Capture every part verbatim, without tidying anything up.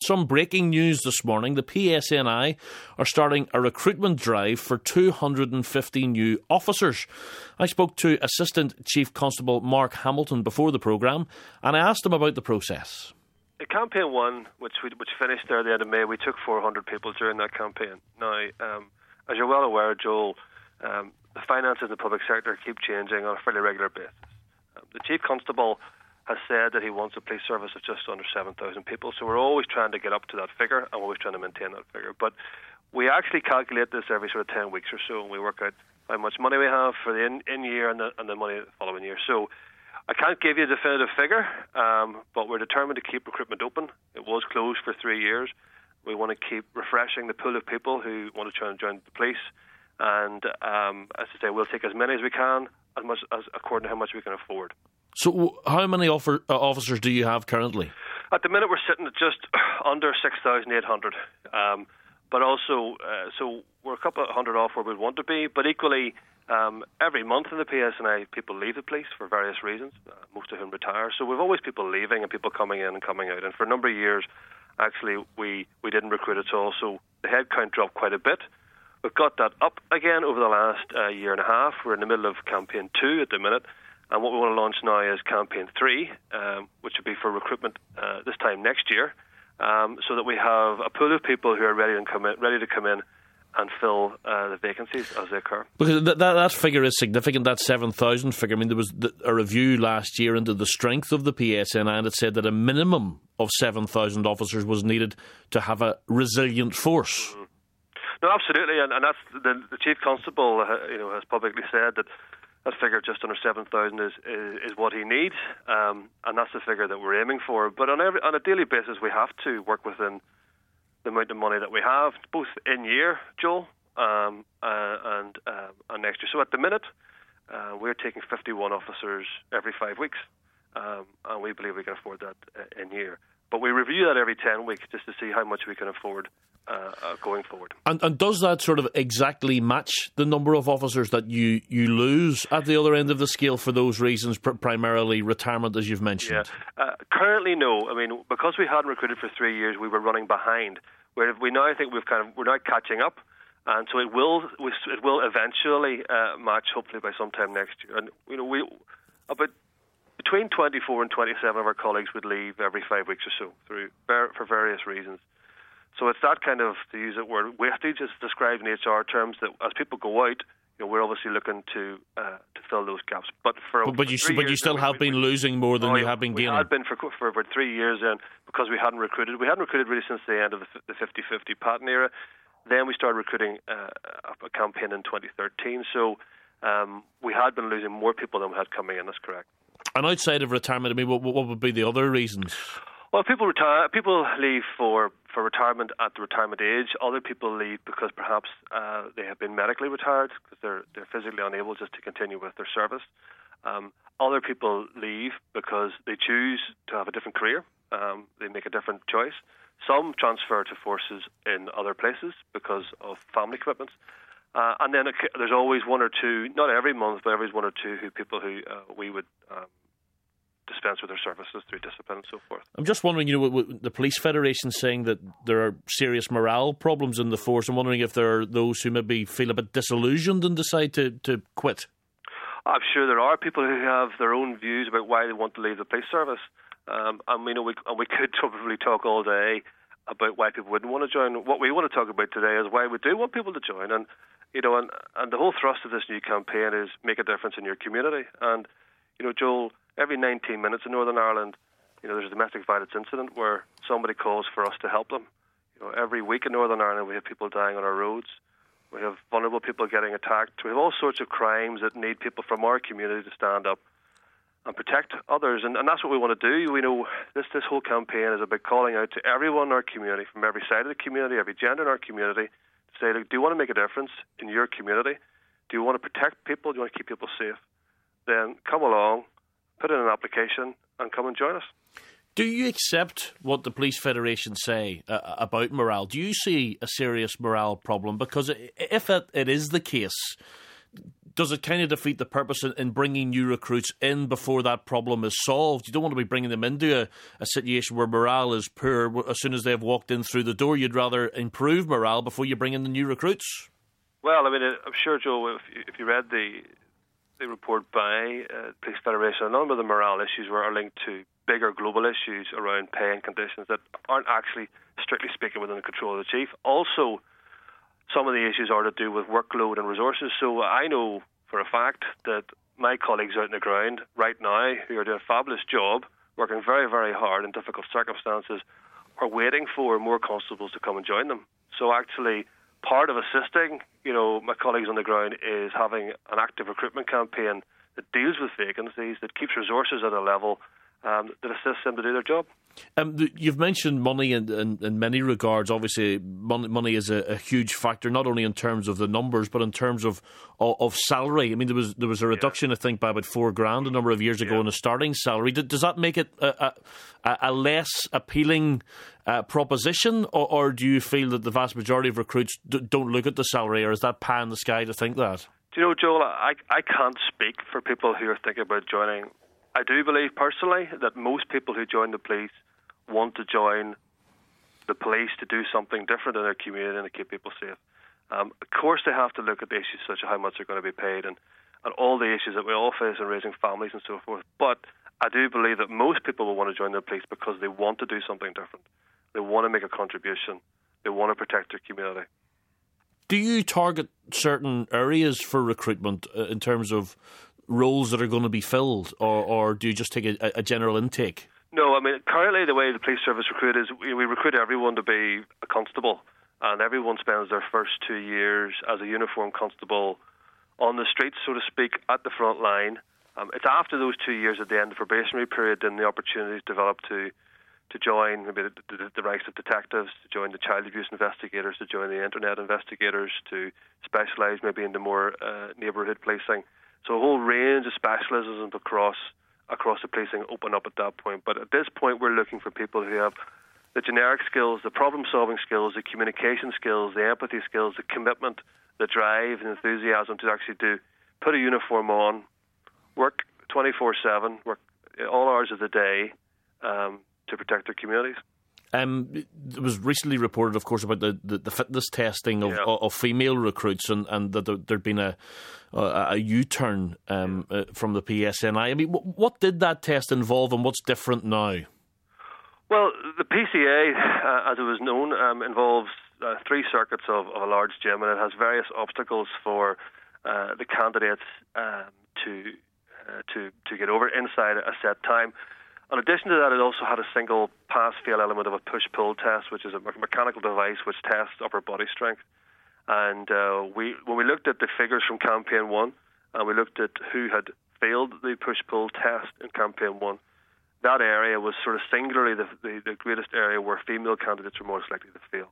some breaking news this morning. The P S N I are starting a recruitment drive for two hundred fifty new officers. I spoke to Assistant Chief Constable Mark Hamilton before the programme, and I asked him about the process. The campaign one, which we, which finished there at the end of May, we took four hundred people during that campaign. Now, um, as you're well aware, Joel, um, the finances in the public sector keep changing on a fairly regular basis. Um, the Chief Constable has said that he wants a police service of just under seven thousand people, so we're always trying to get up to that figure and we're always trying to maintain that figure. But we actually calculate this every sort of ten weeks or so, and we work out how much money we have for the in, in year and the, and the money the following year. So I can't give you a definitive figure, um, but we're determined to keep recruitment open. It was closed for three years. We want to keep refreshing the pool of people who want to try and join the police. And um, as I say, we'll take as many as we can, as much as according to how much we can afford. So how many offer, uh, officers do you have currently? At the minute, we're sitting at just under six thousand eight hundred. Um, but also, uh, so we're a couple of hundred off where we'd want to be, but equally, Um, every month in the P S N I, people leave the police for various reasons, uh, most of whom retire. So we've always people leaving and people coming in and coming out. And for a number of years, actually, we, we didn't recruit at all. So the headcount dropped quite a bit. We've got that up again over the last uh, year and a half. We're in the middle of campaign two at the minute. And what we want to launch now is campaign three, um, which will be for recruitment uh, this time next year, um, so that we have a pool of people who are ready to come in, ready to come in and fill uh, the vacancies as they occur. Because that, that, that figure is significant, that seven thousand figure. I mean, there was the, a review last year into the strength of the P S N I, and it said that a minimum of seven thousand officers was needed to have a resilient force. Mm-hmm. No, absolutely, and, and that's the, the Chief Constable uh, you know, has publicly said that that figure just under seven thousand is, is, is what he needs, um, and that's the figure that we're aiming for. But on, every, on a daily basis, we have to work within the amount of money that we have, both in year, Joel, um, uh, and, uh, and next year. So at the minute, uh, we're taking fifty-one officers every five weeks, um, and we believe we can afford that uh, in year. But we review that every ten weeks just to see how much we can afford uh, uh, going forward. And, and does that sort of exactly match the number of officers that you, you lose at the other end of the scale for those reasons, pr- primarily retirement, as you've mentioned? Yeah. Uh, currently, no. I mean, because we hadn't recruited for three years, we were running behind. Where we now think we've kind of we're now catching up, and so it will it will eventually uh, match, hopefully by sometime next year. And you know, we about between twenty-four and twenty-seven of our colleagues would leave every five weeks or so through for various reasons. So it's that kind of, to use that word, wastage is described in H R terms, that as people go out, you know, we're obviously looking to uh, to fill those gaps. But for but, but for you three but years you still now, have we, been we, losing more than oh, you have been we gaining. We had been for for about three years then, because we hadn't recruited. We hadn't recruited really since the end of the fifty-fifty pattern era. Then we started recruiting uh, a campaign in twenty thirteen. So um, we had been losing more people than we had coming in. That's correct. And outside of retirement, I mean, what, what would be the other reasons? Well, people retire. People leave for, for retirement at the retirement age. Other people leave because perhaps uh, they have been medically retired because they're they're physically unable just to continue with their service. Um, other people leave because they choose to have a different career. Um, they make a different choice. Some transfer to forces in other places because of family commitments. Uh, and then there's always one or two, not every month, but every one or two who people who uh, we would um, dispense with their services through discipline and so forth. I'm just wondering, you know, the Police Federation saying that there are serious morale problems in the force. I'm wondering if there are those who maybe feel a bit disillusioned and decide to, to quit. I'm sure there are people who have their own views about why they want to leave the police service. Um, and, you know, we, and we could probably talk all day about why people wouldn't want to join. What we want to talk about today is why we do want people to join. And, you know, and, and the whole thrust of this new campaign is make a difference in your community. And, you know, Joel, every nineteen minutes in Northern Ireland, you know, there's a domestic violence incident where somebody calls for us to help them. You know, every week in Northern Ireland we have people dying on our roads. We have vulnerable people getting attacked. We have all sorts of crimes that need people from our community to stand up and protect others. And, and that's what we want to do. We know this this whole campaign is about calling out to everyone in our community, from every side of the community, every gender in our community, to say, look, do you want to make a difference in your community? Do you want to protect people? Do you want to keep people safe? Then come along, put in an application, and come and join us. Do you accept what the Police Federation say uh, about morale? Do you see a serious morale problem? Because if it, it is the case, does it kind of defeat the purpose in, in bringing new recruits in before that problem is solved? You don't want to be bringing them into a, a situation where morale is poor as soon as they've walked in through the door. You'd rather improve morale before you bring in the new recruits. Well, I mean, I'm sure, Joe, if you, if you read the the report by uh, Police Federation, a number of the morale issues were linked to bigger global issues around pay and conditions that aren't actually, strictly speaking, within the control of the chief. Also, some of the issues are to do with workload and resources. So I know for a fact that my colleagues out in the ground right now, who are doing a fabulous job, working very, very hard in difficult circumstances, are waiting for more constables to come and join them. So actually, part of assisting, you know, my colleagues on the ground is having an active recruitment campaign that deals with vacancies, that keeps resources at a level um, that assists them to do their job. Um, you've mentioned money in, in, in many regards. Obviously, money, money is a, a huge factor, not only in terms of the numbers, but in terms of of, of salary. I mean, there was there was a reduction, yeah. I think, by about four grand a number of years ago yeah. in a starting salary. Does that make it a, a, a less appealing uh, proposition, or, or do you feel that the vast majority of recruits d- don't look at the salary, or is that pie in the sky to think that? Do you know, Joel, I, I can't speak for people who are thinking about joining. I do believe personally that most people who join the police want to join the police to do something different in their community and to keep people safe. Um, of course, they have to look at the issues such as how much they're going to be paid and, and all the issues that we all face in raising families and so forth. But I do believe that most people will want to join the police because they want to do something different. They want to make a contribution. They want to protect their community. Do you target certain areas for recruitment uh, in terms of roles that are going to be filled, or, or do you just take a, a general intake? No, I mean, currently the way the police service recruit is we, we recruit everyone to be a constable, and everyone spends their first two years as a uniformed constable on the streets, so to speak, at the front line. Um, it's after those two years at the end of the probationary period then the opportunities develop to to join maybe the, the, the ranks of detectives, to join the child abuse investigators, to join the internet investigators, to specialise maybe into more uh, neighbourhood policing. So a whole range of specialisms across across the policing open up at that point. But at this point, we're looking for people who have the generic skills, the problem-solving skills, the communication skills, the empathy skills, the commitment, the drive, and enthusiasm to actually do put a uniform on, work twenty-four seven, work all hours of the day um, to protect their communities. Um, it was recently reported, of course, about the, the, the fitness testing of, yeah. of female recruits, and, and that there, there'd been a a, a U-turn um, uh, from the P S N I. I mean, w- what did that test involve, and what's different now? Well, the P C A, uh, as it was known, um, involves uh, three circuits of, of a large gym, and it has various obstacles for uh, the candidates um, to uh, to to get over inside a set time. In addition to that, it also had a single pass-fail element of a push-pull test, which is a mechanical device which tests upper body strength. And uh, we, when we looked at the figures from Campaign one, and we looked at who had failed the push-pull test in Campaign one, that area was sort of singularly the, the, the greatest area where female candidates were most likely to fail.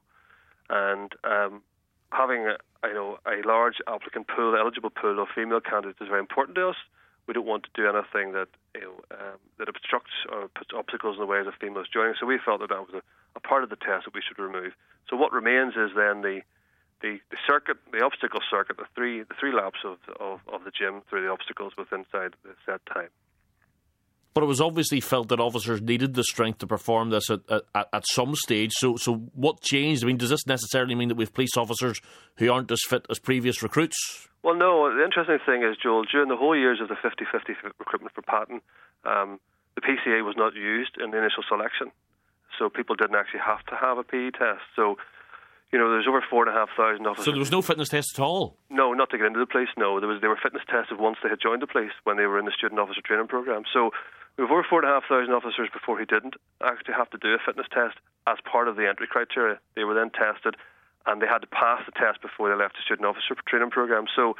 And um, having a, you know, a large applicant pool, eligible pool of female candidates is very important to us. We don't want to do anything that you know um, that obstructs or puts obstacles in the ways of females joining. So we felt that that was a, a part of the test that we should remove. So what remains is then the the, the circuit, the obstacle circuit, the three the three laps of, of of the gym through the obstacles within inside the set time. But it was obviously felt that officers needed the strength to perform this at, at, at some stage. So, so what changed? I mean, does this necessarily mean that we have police officers who aren't as fit as previous recruits? Well, no. The interesting thing is, Joel, during the whole years of the fifty-fifty recruitment for Patton, um, the P C A was not used in the initial selection. So people didn't actually have to have a P E test. So, you know, there's over four and a half thousand officers. So there was no fitness test at all? No, not to get into the police, no. There was They were fitness tested once they had joined the police when they were in the student officer training programme. So we have over four and a half thousand officers before he didn't actually have to do a fitness test as part of the entry criteria. They were then tested and they had to pass the test before they left the student officer training programme. So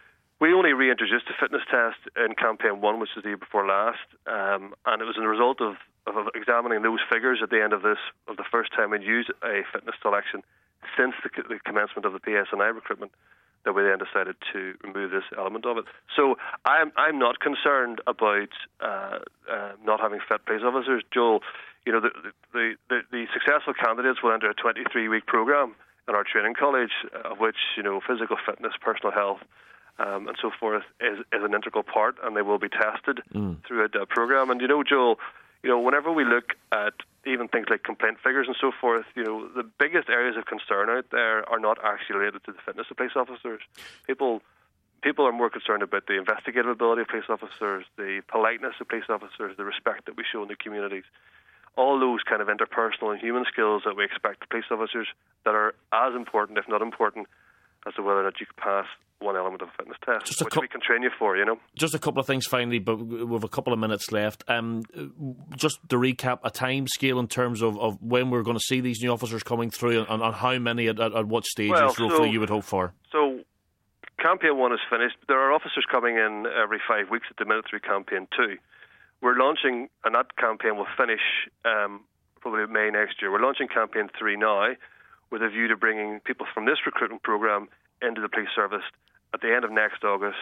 we only reintroduced the fitness test in Campaign one, which was the year before last, um, and it was a result of, of examining those figures at the end of this, of the first time we'd used a fitness selection since the, the commencement of the P S N I recruitment, that we then decided to remove this element of it. So I'm I'm not concerned about uh, uh, not having fit police officers, Joel. You know, the the, the the successful candidates will enter a twenty-three week programme in our training college, of which, you know, physical fitness, personal health, um, and so forth is, is an integral part, and they will be tested mm. throughout the programme. And you know, Joel, you know, whenever we look at even things like complaint figures and so forth, you know, the biggest areas of concern out there are not actually related to the fitness of police officers. People people are more concerned about the investigative ability of police officers, the politeness of police officers, the respect that we show in the communities. All those kind of interpersonal and human skills that we expect of police officers that are as important, if not important, as to whether or not you can pass one element of a fitness test, just which co- we can train you for, you know. Just a couple of things finally, but we've a couple of minutes left. Um, just to recap, a time scale in terms of, of when we're going to see these new officers coming through, and, and how many at, at, at what stages well, roughly so, you would hope for? So, Campaign one is finished. There are officers coming in every five weeks at the minute through Campaign two. We're launching, and that campaign will finish um, probably May next year. We're launching Campaign three now with a view to bringing people from this recruitment programme into the police service at the end of next August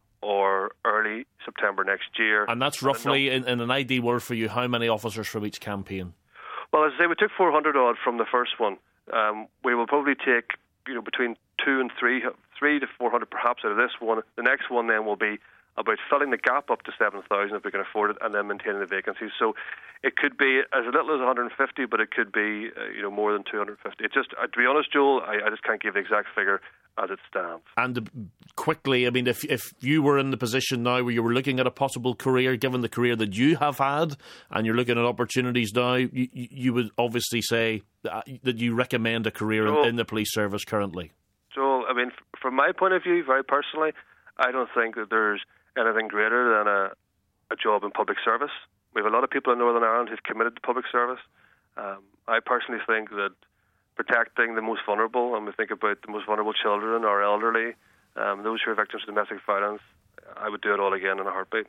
or early September next year. And that's roughly, in, in an ideal word for you, how many officers from each campaign? Well, as I say, we took four hundred odd from the first one. Um, we will probably take, you know, between two and three, three to four hundred perhaps out of this one. The next one then will be about filling the gap up to seven thousand if we can afford it, and then maintaining the vacancies. So it could be as little as one hundred fifty, but it could be uh, you know more than two hundred fifty. It just, uh, to be honest, Joel, I, I just can't give the exact figure as it stands. And uh, quickly, I mean, if if you were in the position now where you were looking at a possible career, given the career that you have had, and you're looking at opportunities now, you, you would obviously say that you recommend a career Joel, in, in the police service currently. Joel, I mean, f- from my point of view, very personally, I don't think that there's anything greater than a, a job in public service. We have a lot of people in Northern Ireland who've committed to public service. Um, I personally think that protecting the most vulnerable, and we think about the most vulnerable children or elderly, um, those who are victims of domestic violence, I would do it all again in a heartbeat.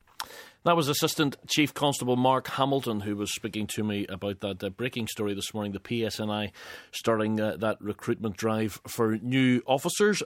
That was Assistant Chief Constable Mark Hamilton, who was speaking to me about that uh, breaking story this morning, the P S N I starting uh, that recruitment drive for new officers.